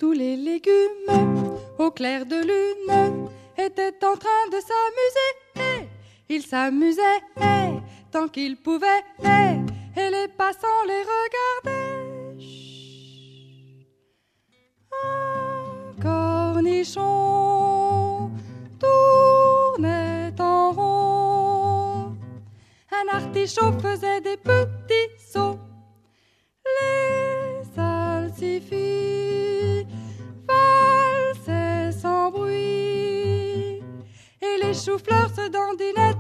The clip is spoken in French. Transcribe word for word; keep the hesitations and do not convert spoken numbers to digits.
Tous les légumes, au clair de lune, étaient en train de s'amuser. Ils s'amusaient tant qu'ils pouvaient, et les passants les regardaient. Chut. Un cornichon tournait en rond. Un artichaut faisait des petits sauts. Les salsifis valsaient sans bruit, et les choux-fleurs se dandinaient